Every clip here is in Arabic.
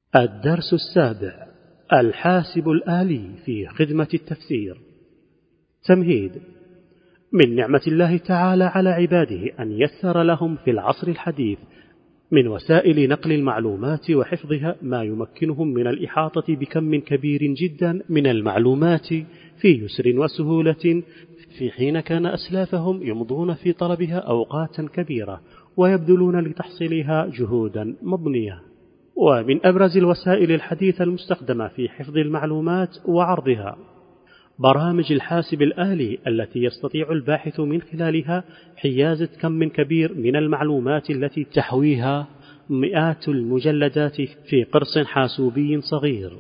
الدرس السابع: الحاسب الآلي في خدمة التفسير. تمهيد. من نعمة الله تعالى على عباده أن يسر لهم في العصر الحديث من وسائل نقل المعلومات وحفظها ما يمكنهم من الإحاطة بكم كبير جدا من المعلومات في يسر وسهولة، في حين كان أسلافهم يمضون في طلبها أوقاتا كبيرة ويبذلون لتحصيلها جهودا مضنية. ومن أبرز الوسائل الحديثة المستخدمة في حفظ المعلومات وعرضها برامج الحاسب الآلي التي يستطيع الباحث من خلالها حيازة كم كبير من المعلومات التي تحويها مئات المجلدات في قرص حاسوبي صغير.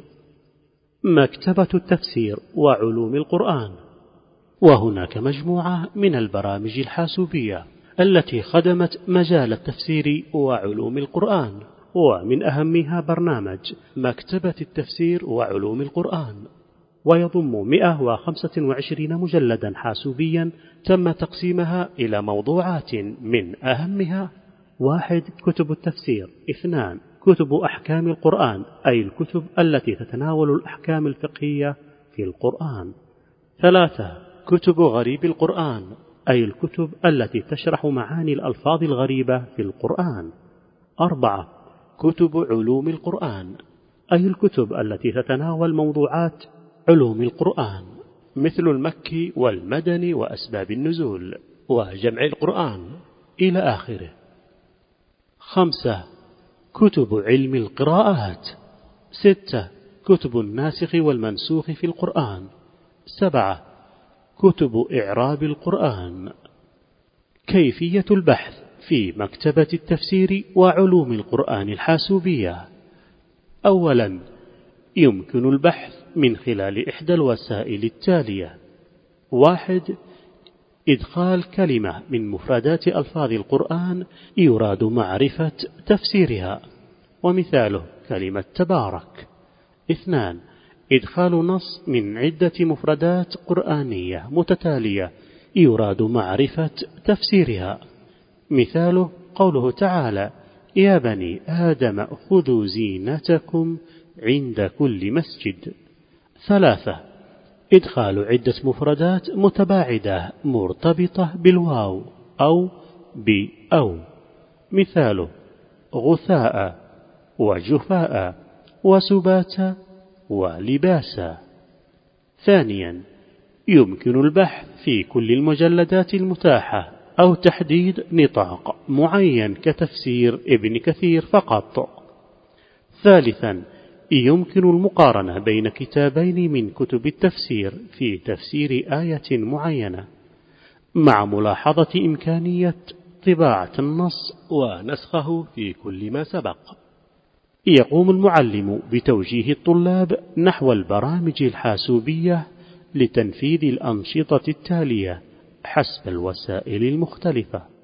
مكتبة التفسير وعلوم القرآن. وهناك مجموعة من البرامج الحاسوبية التي خدمت مجال التفسير وعلوم القرآن، ومن أهمها برنامج مكتبة التفسير وعلوم القرآن، ويضم 125 مجلدا حاسوبيا تم تقسيمها إلى موضوعات من أهمها: 1. كتب التفسير. 2. كتب أحكام القرآن، أي الكتب التي تتناول الأحكام الفقهية في القرآن. 3. كتب غريب القرآن، أي الكتب التي تشرح معاني الألفاظ الغريبة في القرآن. 4. كتب علوم القرآن، أي الكتب التي تتناول موضوعات علوم القرآن مثل المكي والمدني وأسباب النزول وجمع القرآن إلى آخره. 5. كتب علم القراءات. 6. كتب الناسخ والمنسوخ في القرآن. 7. كتب إعراب القرآن. كيفية البحث في مكتبة التفسير وعلوم القرآن الحاسوبية. أولا، يمكن البحث من خلال إحدى الوسائل التالية: 1. إدخال كلمة من مفردات ألفاظ القرآن يراد معرفة تفسيرها، ومثاله كلمة تبارك. 2. إدخال نص من عدة مفردات قرآنية متتالية يراد معرفة تفسيرها، مثاله قوله تعالى: يا بني آدم خذوا زينتكم عند كل مسجد. 3. إدخال عدة مفردات متباعدة مرتبطة بالواو أو بأو، مثاله غثاء وجفاء وسباتا ولباسا. ثانيا، يمكن البحث في كل المجلدات المتاحة أو تحديد نطاق معين كتفسير ابن كثير فقط. ثالثا، يمكن المقارنة بين كتابين من كتب التفسير في تفسير آية معينة، مع ملاحظة إمكانية طباعة النص ونسخه في كل ما سبق. يقوم المعلم بتوجيه الطلاب نحو البرامج الحاسوبية لتنفيذ الأنشطة التالية حسب الوسائل المختلفة: